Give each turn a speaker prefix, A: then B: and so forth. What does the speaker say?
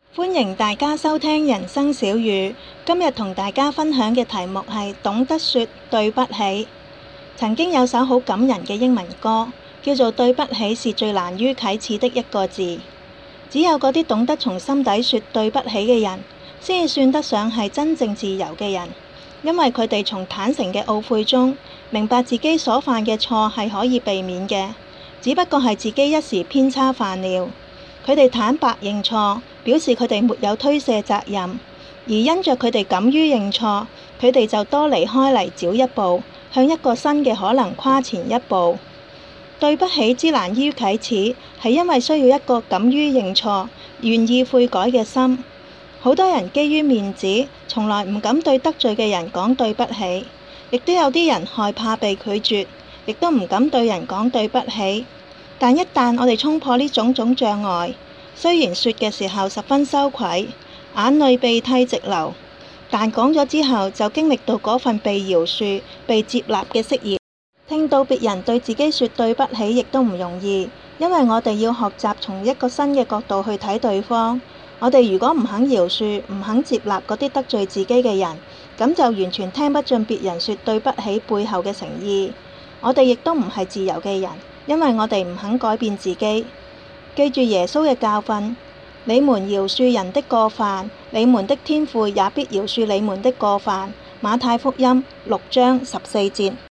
A: 歡迎大家收聽人生小語。今日同大家分享嘅題目係懂得說對不起。曾經有首好感人嘅英文歌，叫做《對不起是最難於啟齒的一個字》。只有嗰啲懂得從心底說對不起嘅人，先至算得上係真正自由嘅人，因為佢哋從坦誠嘅懊悔中，明白自己所犯嘅錯係可以避免嘅，只不過係自己一時偏差犯了。佢哋坦白認錯，表示佢哋沒有推卸責任，而因着佢哋敢於認錯，佢哋就多離開泥沼一步，向一個新嘅可能跨前一步。對不起之難於啟齒，係因為需要一個敢於認錯、願意悔改嘅心。好多人基於面子，從來唔敢對得罪嘅人講對不起，亦都有啲人害怕被拒絕，亦都唔敢對人講對不起。但一旦我哋衝破呢種種障礙，雖然說嘅時候十分羞愧，眼淚鼻涕直流，但講咗之後就經歷到嗰份被饒恕、被接納嘅釋然。聽到別人對自己說對不起，亦都唔容易，因為我哋要學習從一個新嘅角度去睇對方。我哋如果唔肯饒恕、唔肯接納嗰啲得罪自己嘅人，咁就完全聽不進別人說對不起背後嘅誠意。我哋亦都唔係自由嘅人，因為我哋唔肯改變自己。記住耶穌嘅教訓，你們饒恕人的過犯，你們的天父也必饒恕你們的過犯。馬太福音6章14節。